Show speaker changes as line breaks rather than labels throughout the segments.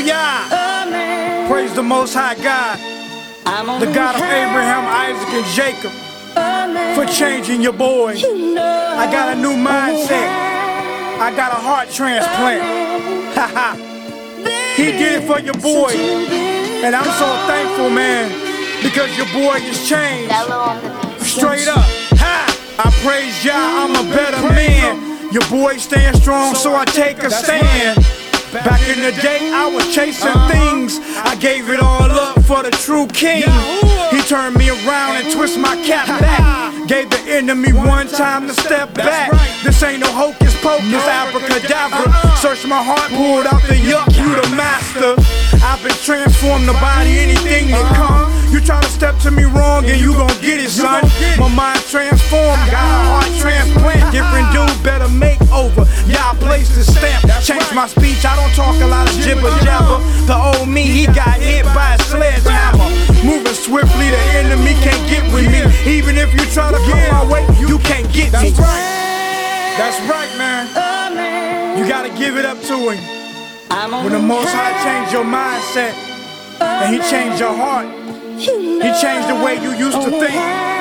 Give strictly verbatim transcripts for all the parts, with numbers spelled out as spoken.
Hallelujah.
Amen.
Praise the Most High God, the God of Abraham, Isaac, and Jacob,
Amen.
for changing your boy.
You know
I got a new mindset. I got a heart transplant. Haha. He did it for your boy, and I'm so thankful, man, because your boy is changed. Straight up. Ha! I praise Jah, I'm a better man. Your boy staying strong, so I take a stand. Back in the day, I was chasing things. I gave it all up for the true king. He turned me around and twist my cap back. Gave the enemy one time to step back. This ain't no hocus pocus, abracadabra. Search my heart, pulled out the yuck, you the master. I've been transformed to body anything that come. You try to step to me wrong and you gon' get it, son. My mind transformed, got a heart transplant. Different dude, better make over. Yeah, I placed the stamp. Changed my speech, I don't talk a lot of jibber jabber. The old me, he got hit by a sledgehammer. Moving swiftly, the enemy can't get with me. Even if you try to come my way, you can't get me. That's right. That's right, man. You gotta give it up to him. When the Most High changed your mindset, and he changed your heart, he changed the way you used to think.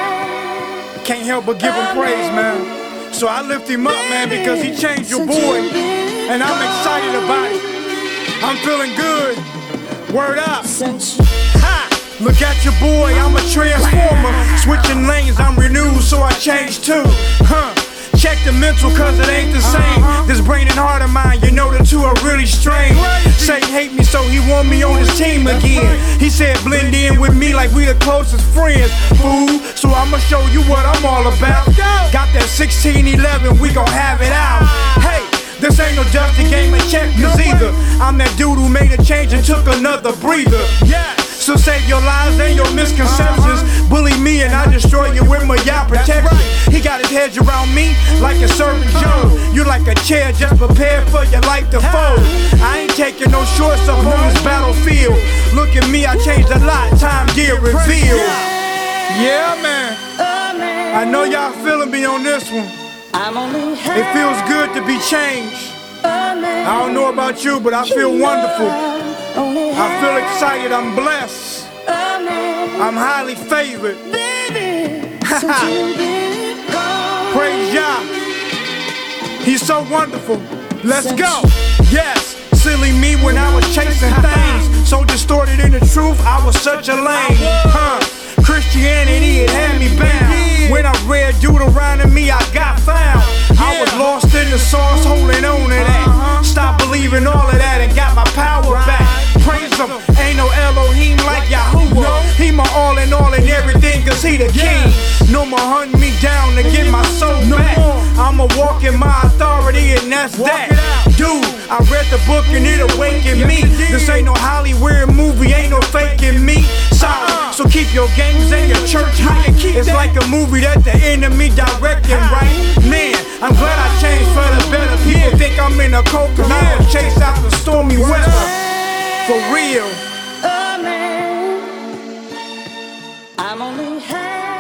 Can't help but give him praise, man. So I lift him up, man, because he changed your boy, and I'm excited about it. I'm feeling good. Word up. Ha! Look at your boy, I'm a transformer. Switching lanes, I'm renewed, so I changed too. Huh? Check the mental, cause it ain't the same. This brain and heart of mine, you know the two are really strange. Satan hate me, so he want me on his team again. He said blend in with me like we the closest friends, fool. So I'ma show you what I'm all about. Got that sixteen eleven, we gon' have it out. Hey, this ain't no dusty game of checkers either. I'm that dude who made a change and took another breather. Yeah. So save your lies and your misconceptions. Bully me and I destroy you with my Yah protection. He got his hedge around me like a servant Job. You like a chair just prepared for your life to fold. I ain't taking no shorts up on this battlefield. Look at me, I changed a lot, time did reveal. Yeah, man, I know y'all feeling me on this one. It feels good to be changed. I don't know about you, but I feel wonderful. I feel excited, I'm blessed. I'm highly favored. Praise Jah. He's so wonderful. Let's go. Yes, silly me when I was chasing things. So distorted in the truth, I was such a lame. Huh? Christianity, it had me bound. When I read Deuteronomy, I got found. I was lost in the sauce, holding on to that. Stopped believing all of that and got my power back. Praise him, ain't no Elohim like Yahuwah. He my all in all and everything, cause he the king. No more hunting me down to get my soul back. I'ma walk in my authority and that's that. Dude, I read the book and it awakened me. This ain't no Hollywood movie, ain't no faking me. Sorry. So keep your games and your church high. It's like a movie that the enemy directing, right? Man, I'm glad I changed for the better. People think I'm in a cult cause I don't chase out the stormy weather. For real.
I'm only